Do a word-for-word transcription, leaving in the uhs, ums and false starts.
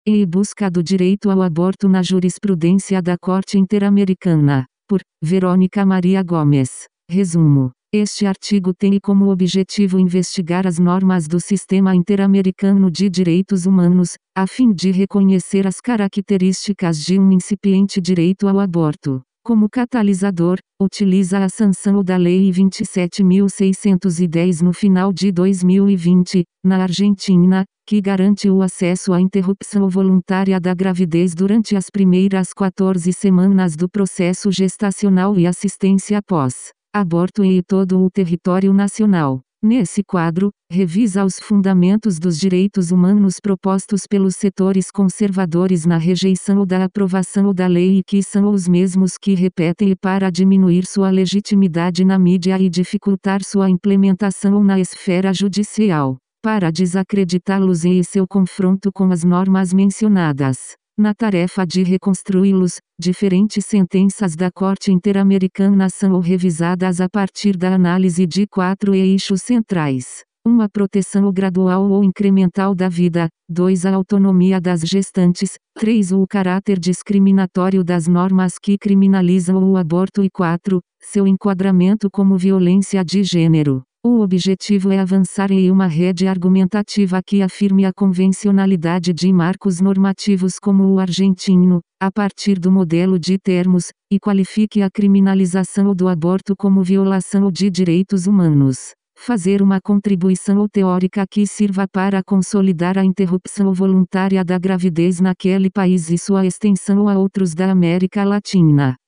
Em busca do direito ao aborto na jurisprudência da Corte Interamericana. Por Verônica Maria Gomes. Resumo. Este artigo tem como objetivo investigar as normas do Sistema Interamericano de Direitos Humanos, a fim de reconhecer as características de um incipiente direito ao aborto. Como catalisador, utiliza a sanção da Lei vinte e sete mil seiscentos e dez no final de dois mil e vinte, na Argentina, que garante o acesso à interrupção voluntária da gravidez durante as primeiras quatorze semanas do processo gestacional e assistência após aborto em todo o território nacional. Nesse quadro, revisa os fundamentos dos direitos humanos propostos pelos setores conservadores na rejeição da aprovação da lei e que são os mesmos que repetem para diminuir sua legitimidade na mídia e dificultar sua implementação na esfera judicial, para desacreditá-los em seu confronto com as normas mencionadas. Na tarefa de reconstruí-los, diferentes sentenças da Corte Interamericana são revisadas a partir da análise de quatro eixos centrais. um A proteção gradual ou incremental da vida. dois A autonomia das gestantes. três O caráter discriminatório das normas que criminalizam o aborto. E quatro Seu enquadramento como violência de gênero. O objetivo é avançar em uma rede argumentativa que afirme a convencionalidade de marcos normativos como o argentino, a partir do modelo de termos, e qualifique a criminalização do aborto como violação de direitos humanos. Fazer uma contribuição teórica que sirva para consolidar a interrupção voluntária da gravidez naquele país e sua extensão a outros da América Latina.